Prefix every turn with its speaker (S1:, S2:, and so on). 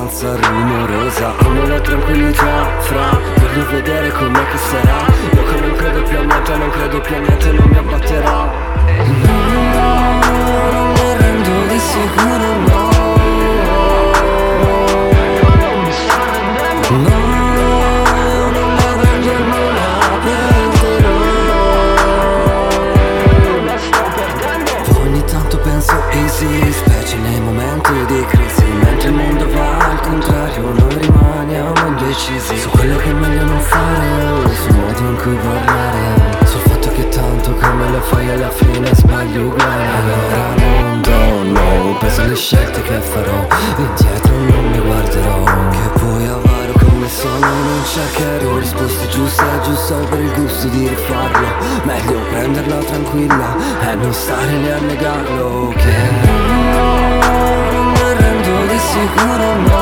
S1: abbastanza rumorosa. Amo la tranquillità fra voglio vedere com'è che sarà. Io che non credo più a niente, non credo più a niente, non mi abbatterà. No, non mi rendo di sicuro, no. No, non la vengo e non la perderò. Ogni tanto penso easy, specie nei momenti di crisi. Mentre il mondo va al contrario, noi rimaniamo indecisi su quello che è meglio non fare, sul modo in cui parlare, sul fatto che tanto come lo fai alla fine sbagli uguale. Allora non dono peso alle scelte che farò, indietro non mi guarderò. Che puoi avere come sono, non cercherò risposte giuste, giusto per il gusto di rifarlo. Meglio prenderla tranquilla e non stare lì a negarlo. Che non mi rendo di sicuro, no.